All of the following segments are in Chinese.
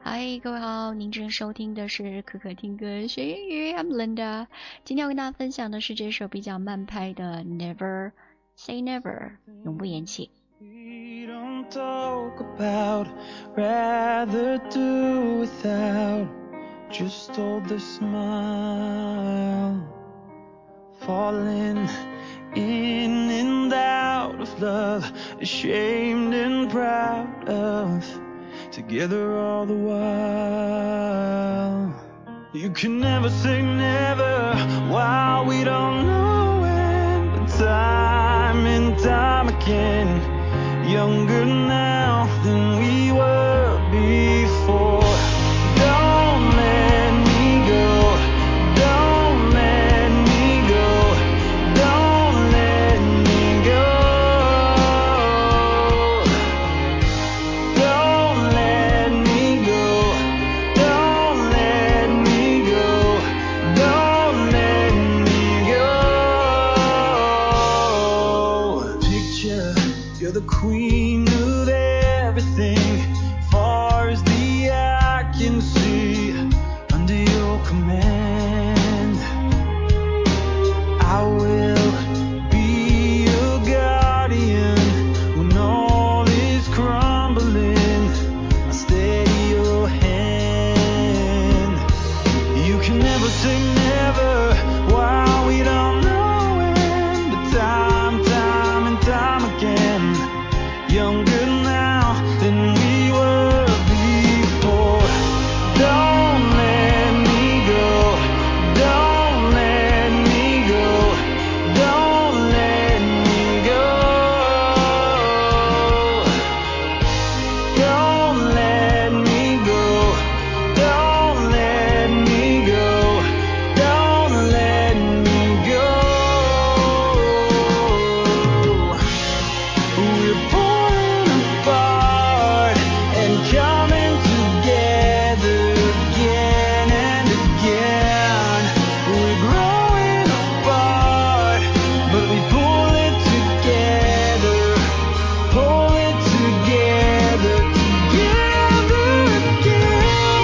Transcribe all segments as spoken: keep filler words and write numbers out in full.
嗨，各位好，您正收听的是可可听歌学英语 I'm Linda。 今天要跟大家分享的是这首比较慢拍的 Never Say Never， 永不言弃。 We don't talk about, rather do without, just hold the smile, falling in and out of love, ashamed and proud of, together all the while. You can never say never while we don't know when, but time and time again, younger now than we were before. Don't let me go, don't let me go, don't let me go, don't let me go, don't let me go, don't let me go. Picture you're the queen of everything, far as the eye can see, under your command. I will be your guardian when all is crumbling. I'll steady your hand. You can never say never while we don't know when, but time, time and time again, younger now than we were before. Don't let me go, don't let me go, don't let me go, don't let me go, don't let me go, don't let me go. We're falling apart and coming together again and again. We're growing apart, but we pull it together, pull it together, together again.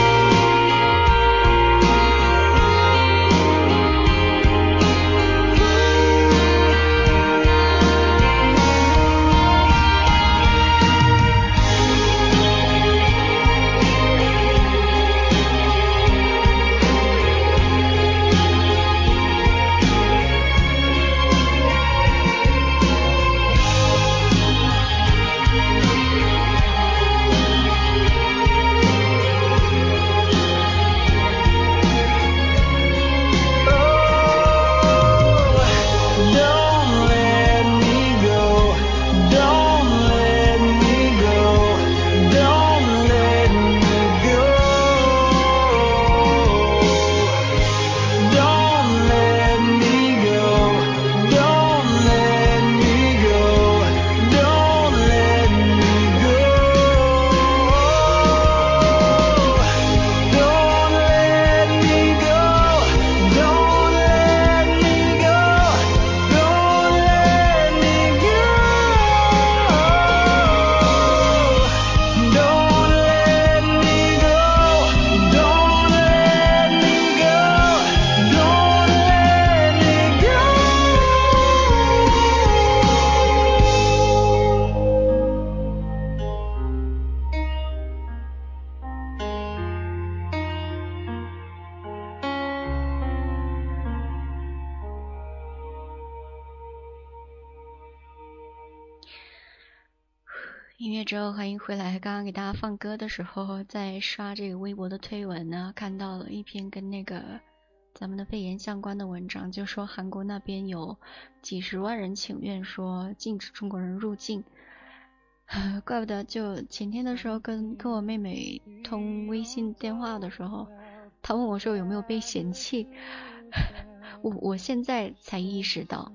Don't let me go, don't let me go, don't let me go, don't let me go, don't let me go, don't let me go, don't let me go, don't let me go, don't let me go, don't let me go, don't let me go, don't let me go. 音乐之后欢迎回来。刚刚给大家放歌的时候，在刷这个微博的推文呢，看到了一篇跟那个咱们的肺炎相关的文章，就说韩国那边有几十万人请愿说禁止中国人入境。怪不得就前天的时候跟跟我妹妹通微信电话的时候，她问我说有没有被嫌弃。我我现在才意识到，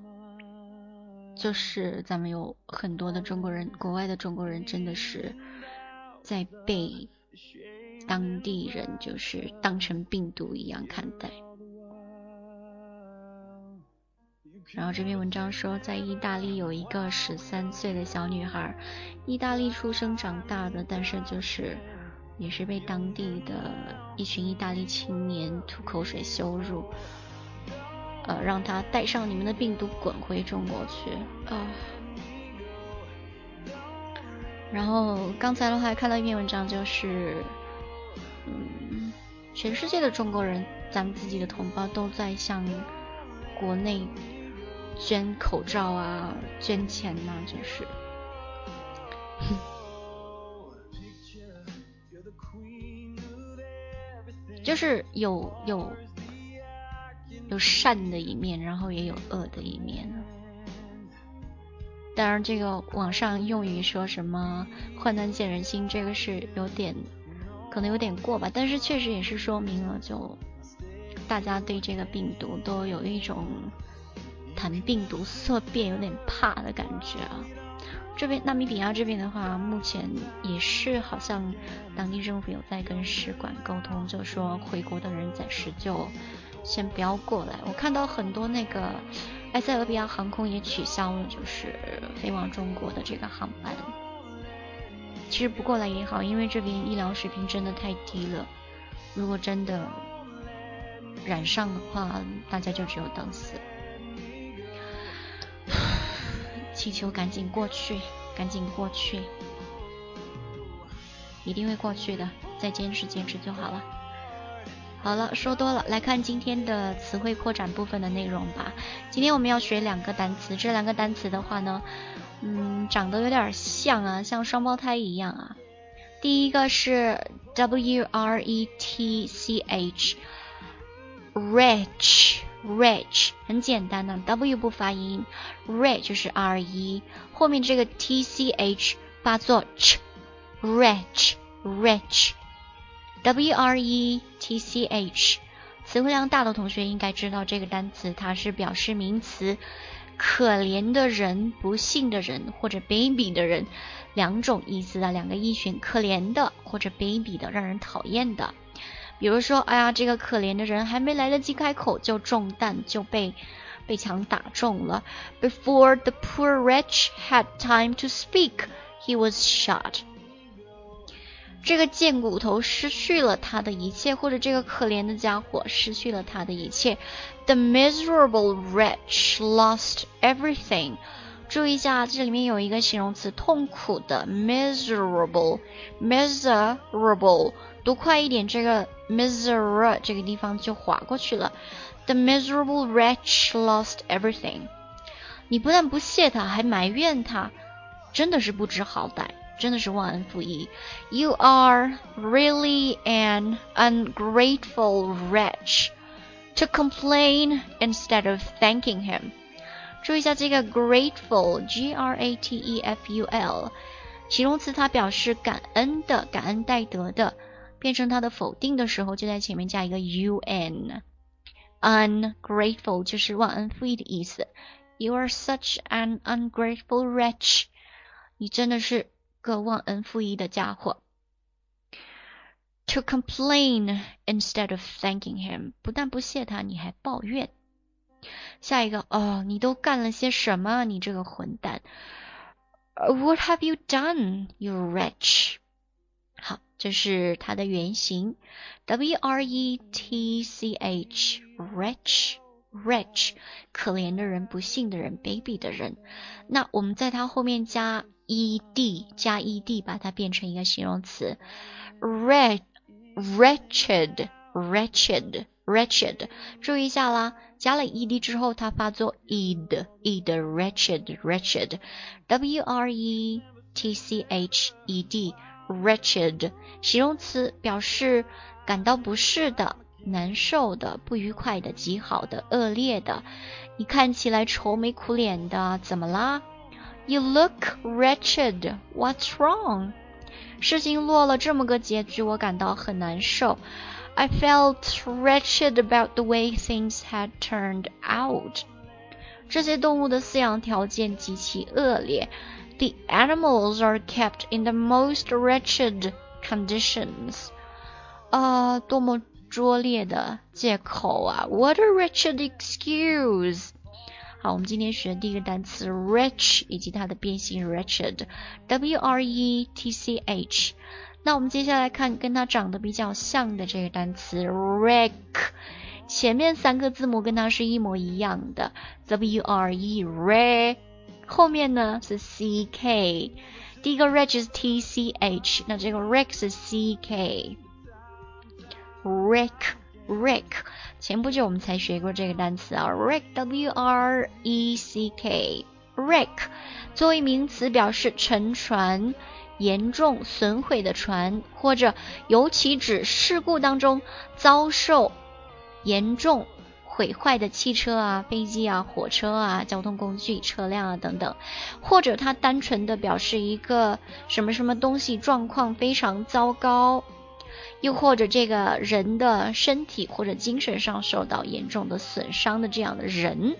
就是咱们有很多的中国人，国外的中国人真的是在被当地人就是当成病毒一样看待。然后这篇文章说，在意大利有一个十三岁的小女孩，意大利出生长大的，但是就是也是被当地的一群意大利青年吐口水羞辱，呃，让他带上你们的病毒滚回中国去啊、呃。然后刚才的话还看到一篇文章，就是嗯，全世界的中国人，咱们自己的同胞都在向国内捐口罩啊，捐钱呐、啊，就是就是有有有善的一面，然后也有恶的一面。当然这个网上用语说什么患难见人心，这个是有点可能有点过吧，但是确实也是说明了就大家对这个病毒都有一种谈病毒色变有点怕的感觉啊。这边纳米比亚这边的话，目前也是好像当地政府有在跟使馆沟通，就说回国的人暂时就先不要过来。我看到很多那个埃塞俄比亚航空也取消了就是飞往中国的这个航班。其实不过来也好，因为这边医疗水平真的太低了，如果真的染上的话，大家就只有等死。祈求赶紧过去，赶紧过去，一定会过去的，再坚持坚持就好了。好了，说多了，来看今天的词汇扩展部分的内容吧。今天我们要学两个单词，这两个单词的话呢，嗯，长得有点像啊，像双胞胎一样啊。第一个是 W R E T C H rich rich 很简单的、啊、W 不发音， rich 就是 R E， 后面这个 T C H 发作 ch rich rich W R E T C H 词汇量大的同学应该知道这个单词，它是表示名词可怜的人、不幸的人或者卑鄙的人两种意思的两个意群，可怜的或者卑鄙的，让人讨厌的。比如说，哎呀，这个可怜的人还没来得及开口就中弹，就被被枪打中了。Before the poor wretch had time to speak, he was shot. 这个贱骨头失去了他的一切，或者这个可怜的家伙失去了他的一切。The miserable wretch lost everything. 注意一下，这里面有一个形容词，痛苦的 miserable miserable 读快一点，这个 miser 这个地方就划过去了。The miserable wretch lost everything. 你不但不谢他，还埋怨他，真的是不知好歹，真的是忘恩负义。You are really an ungrateful wretch. To complain instead of thanking him. 注意一下这个 grateful G R A T E F U L 形容词，它表示感恩的，感恩戴德的，变成它的否定的时候就在前面加一个 un。 Ungrateful 就是忘恩负义的意思。 You are such an ungrateful wretch. 你真的是个忘恩负义的家伙。To complain instead of thanking him 不但不谢他，你还抱怨。下一个，哦，你都干了些什么，你这个混蛋。What have you done, you wretch? 好，这是它的原型 W R E T C H wretch wretch 可怜的人、不幸的人、卑鄙的人。那我们在它后面加 ed 加 ed 把它变成一个形容词 wretch wretched wretched wretched 注意一下啦，加了 ed 之后它发作 ed ed wretched wretched W R E T C H E D wretched 形容词，表示感到不适的、难受的、不愉快的、极好的、恶劣的。你看起来愁眉苦脸的，怎么啦？ You look wretched. What's wrong? 事情落了这么个结局，我感到很难受。I felt wretched about the way things had turned out. 这些动物的饲养条件极其恶劣。The animals are kept in the most wretched conditions. 啊、呃，多么拙劣的借口啊 ！What a wretched excuse! 好，我们今天学第一个单词 wretch 以及它的变形 wretched W R E T C H 那我们接下来看跟它长得比较像的这个单词 wreck， 前面三个字母跟它是一模一样的 W R E re， 后面呢是 C K， 第一个 wreck 是 T C H， 那这个 wreck 是 C K， wreck wreck， 前不久我们才学过这个单词啊 wreck W R E C K wreck 作为名词表示沉船、严重损毁的船，或者尤其指事故当中遭受严重毁坏的汽车啊、飞机啊、火车啊、交通工具、车辆啊等等，或者它单纯的表示一个什么什么东西状况非常糟糕，又或者这个人的身体或者精神上受到严重的损伤的这样的人。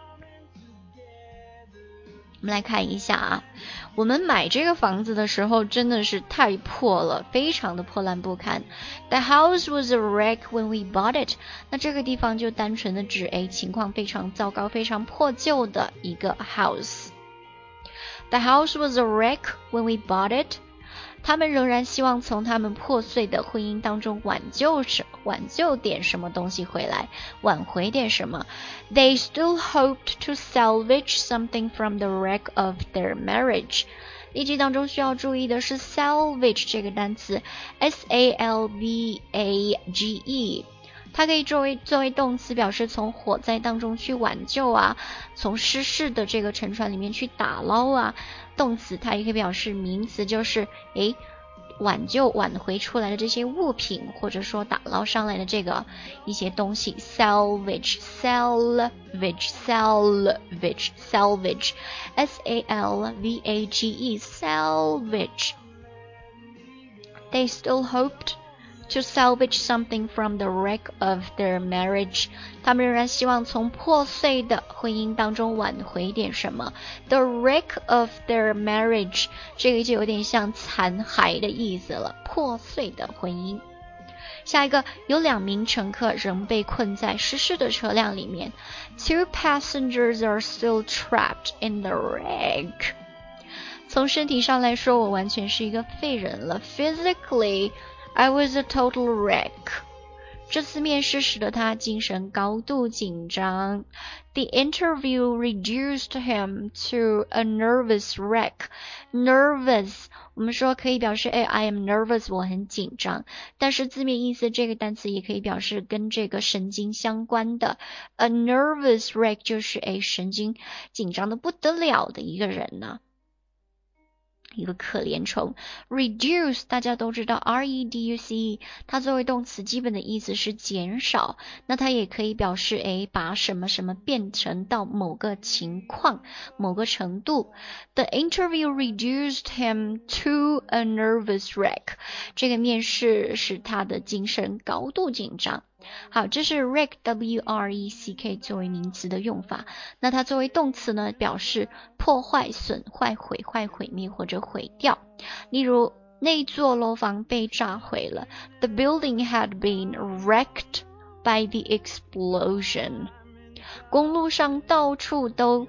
我们来看一下啊，我们买这个房子的时候真的是太破了，非常的破烂不堪。The house was a wreck when we bought it。 那这个地方就单纯的指哎情况非常糟糕、非常破旧的一个 house。 The house was a wreck when we bought it。他们仍然希望从他们破碎的婚姻当中挽救挽救点什么东西回来，挽回点什么。They still hoped to salvage something from the wreck of their marriage。 例句当中需要注意的是 salvage 这个单词 S A L V A G E， 它可以作为作为动词表示从火灾当中去挽救啊，从失事的这个沉船里面去打捞啊。动词它也可以表示名词，就是诶挽救挽回出来的这些物品，或者说打捞上来的这个一些东西 salvage salvage salvage salvage S A L V A G E salvage。 They still hoped to salvage something from the wreck of their marriage。 他们仍然希望从破碎的婚姻当中挽回点什么。 The wreck of their marriage 这个就有点像残骸的意思了，破碎的婚姻。下一个，有两名乘客仍被困在失事的车辆里面。 Two passengers are still trapped in the wreck。 从身体上来说，我完全是一个废人了。 Physically I was a total wreck。 这次面试使得他精神高度紧张。 The interview reduced him to a nervous wreck。 Nervous 我们说可以表示哎 I am nervous 我很紧张，但是字面意思这个单词也可以表示跟这个神经相关的。 A nervous wreck 就是哎神经紧张的不得了的一个人呢，一个可怜虫。 Reduce 大家都知道 R E D U C E 它作为动词基本的意思是减少，那它也可以表示诶把什么什么变成到某个情况某个程度。 The interview reduced him to a nervous wreck。 这个面试使他的精神高度紧张。好，这是 wreck W R E C K 作为名词的用法。那它作为动词呢，表示破坏、损坏、毁坏、毁灭或者毁掉。例如那座楼房被炸毁了， The building had been wrecked by the explosion。 公路上到处都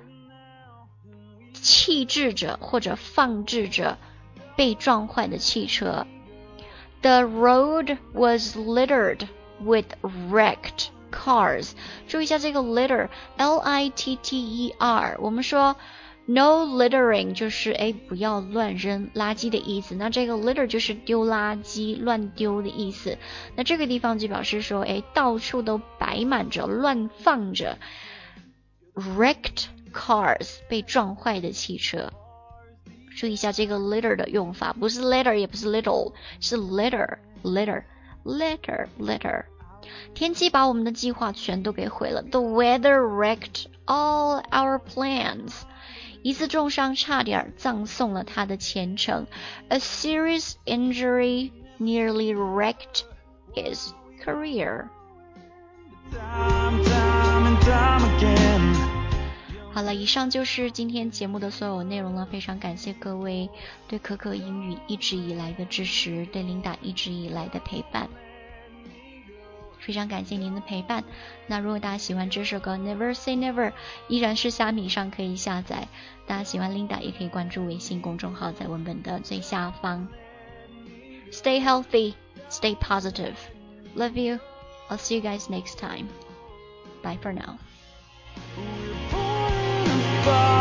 弃置着或者放置着被撞坏的汽车。 The road was littered with wrecked cars。 注意一下这个 litter L I T T E R， 我们说 no littering 就是哎不要乱扔垃圾的意思，那这个 litter 就是丢垃圾乱丢的意思。那这个地方就表示说哎到处都摆满着乱放着 wrecked cars 被撞坏的汽车。注意一下这个 litter 的用法，不是 letter 也不是 little， 是 litter litter litter litter。 天气把我们的计划全都给毁了。 The weather wrecked all our plans。 一次重伤差点葬送了他的前程。 A serious injury nearly wrecked his career。 Time, time and time again。 好了，以上就是今天节目的所有内容了。非常感谢各位对可可英语一直以来的支持，对琳达一直以来的陪伴，非常感谢您的陪伴。那如果大家喜欢这首歌 Never Say Never， 依然是虾米上可以下载。大家喜欢琳达也可以关注微信公众号，在文本的最下方。 Stay healthy, stay positive. Love you. I'll see you guys next time. Bye for now. We're falling apart.